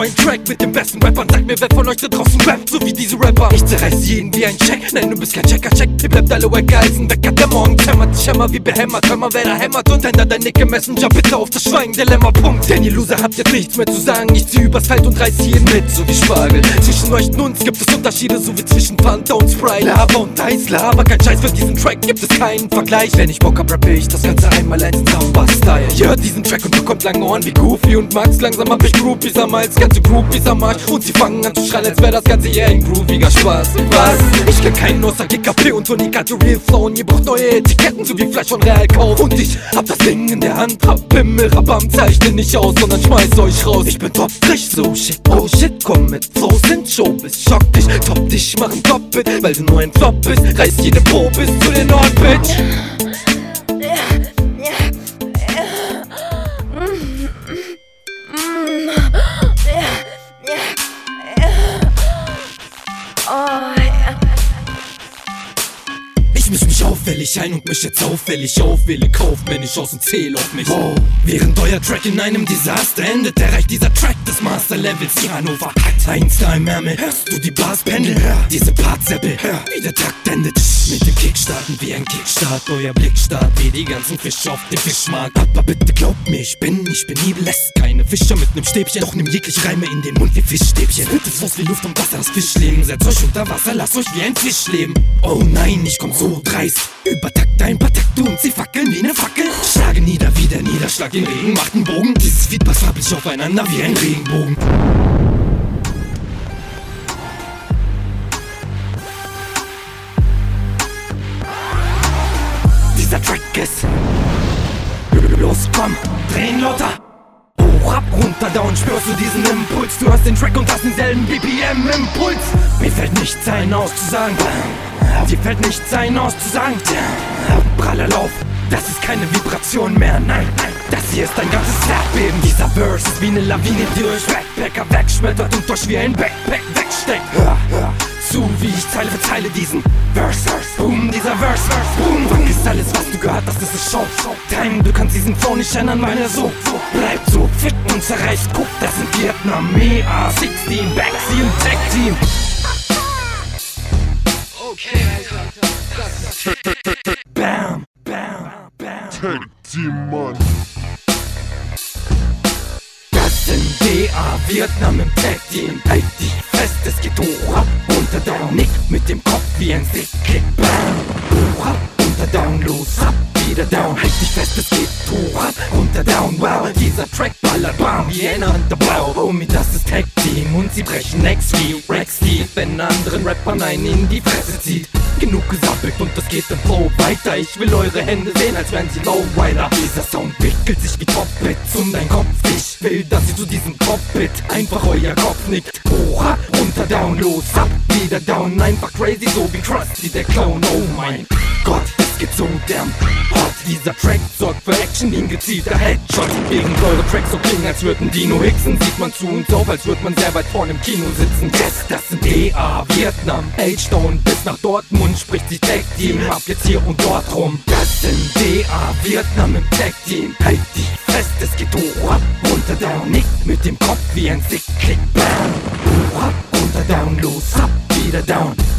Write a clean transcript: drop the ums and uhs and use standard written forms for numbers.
ein Track mit den besten Rappern. Sag mir, wer von euch da draußen rappt, so wie diese Rapper. Ich zerreiß jeden wie ein Check, nein, du bist kein Checker, check. Ihr bleibt alle wacker als ein Wecker, der morgen hämmert. Ich hämmer wie behämmert, hör mal, wer da hämmert. Und ändert dein Nicke Messenger bitte auf das Schweigen-Dilemma, Punkt. Denn ihr Loser habt jetzt nichts mehr zu sagen. Ich zieh übers Feld und reiß jeden mit, so wie Spargel. Zwischen euch und uns gibt es Unterschiede, so wie zwischen Fanta und Sprite. Lava und Eis, Lava, kein Scheiß, für diesen Track gibt es keinen Vergleich. Wenn ich Bock hab, rappe ich das Ganze einmal als Soundbar-Style. Ihr hört diesen Track und bekommt lange Ohren wie Goofy und Max. Langsam hab ich Groupies am Hals, ganze Groupies am Arsch. Und sie fangen an zu schreien, als wär das Ganze hier ein grooviger Spaß. Was? Ich kenn keinen außer GKP und Tony hatte Real Flow. Und ihr braucht neue Etiketten, so wie Fleisch von Real Kauf. Und ich hab das Ding in der Hand, hab Pimmel, Rabam, zeichne nicht aus, sondern schmeiß euch raus. Ich bin top frisch, so shit, oh shit, komm mit Flows in Showbiz. Schock dich, top dich, mach ein Top-Bit, weil du nur ein Flop bist. Reiß jede Pro bis zu den Nord, Bitch. Ich misch mich auffällig ein und mich jetzt auffällig auf. Wähle kaufmännisch aus und zähl auf mich. Wow. Während euer Track in einem Desaster endet, erreicht dieser Track des Master-Levels. Die Hannover hat ein Star im Ärmel. Hörst du die Bars pendeln? Diese Part-Seppel, wie der Takt endet. Mit dem Kick starten wie ein Kickstart. Euer Blick starrt wie die ganzen Fische auf dem Fischmarkt. Aber bitte glaubt mir, ich bin Nebel. Lässt keine Fischer mit nem Stäbchen. Doch nimm jegliche Reime in den Mund wie Fischstäbchen. Bitte Floß wie Luft und Wasser, das Fischleben. Setzt euch unter Wasser, lasst euch wie ein Fisch leben. Oh nein, ich komm so dreist. Übertakt ein paar Takte und sie fackeln wie ne Fackel. Schlage nieder wie der Niederschlag im Regen macht einen Bogen. Dieses Feed passt farblich aufeinander wie ein Regenbogen. Dieser Track ist los, komm, drehen lauter. Hoch, ab, runter, down, spürst du diesen Impuls. Du hörst den Track und hast denselben BPM-Impuls. Mir fällt nichts ein auszusagen. Dir fällt nichts ein auszusagen. Praller Lauf, das ist keine Vibration mehr. Nein, nein, das hier ist ein ganzes Erdbeben. Dieser Verse ist wie eine Lawine, die euch Backpacker wegschmettert und euch wie ein Backpack wegsteckt. Hör zu, wie ich Zeile für Zeile diesen Verse, boom, dieser Verse, boom. Vergiss alles, was du gehört hast, das ist Showtime. Du kannst diesen Flow nicht ändern, weil er so bleibt so. Fick und zerreißt, guck, das sind Vietnamese, 16, Backseat und Tag Team. Okay, Alter. Bam, bam, bam. Tag Team, Mann. Das sind DA, Vietnam im Tag Team. Halt dich fest, es geht hoch, ab, runter, down. Nick mit dem Kopf wie ein Sick-Kick. Bam, hoch, ab, runter, down, los, ab, wieder down. Halt dich fest, es geht hoch, ab, runter, down. Wow, dieser Track ballert, bam, wie ein Underbau. Homie, das ist Tag Team und sie brechen Necks wie Rex Steve, wenn anderen Rappern einen in die Fresse zieht. Genug gesappelt und das geht im Flow weiter. Ich will eure Hände sehen, als wären sie Lowrider. Dieser Sound wickelt sich wie Top-Hits um dein Kopf. Ich will, dass ihr zu diesem Pop-Hit einfach euer Kopf nickt. Hoch, ab, runter, down, los, ab, wieder down. Einfach crazy, so wie Krusty, der Clown. Oh mein Gott, es geht so damn hot. Dieser Track sorgt für Action wie ein gezielter Headshot. Während eure Tracks so klingen, als würden Dino Hicksen, sieht man zu uns auf, als würde man sehr weit vorne im Kino sitzen. Yes, das sind DA, Vietnam, H-Stone bis nach Dortmund spricht sich Tag Team ab jetzt hier und dort rum. Das sind DA, Vietnam im Tag Team. Halt dich fest, es geht hoch, ab, runter, down. Nick mit dem Kopf wie ein Sick-Kick. Bam, hoch, ab, runter, down, los, ab, wieder down.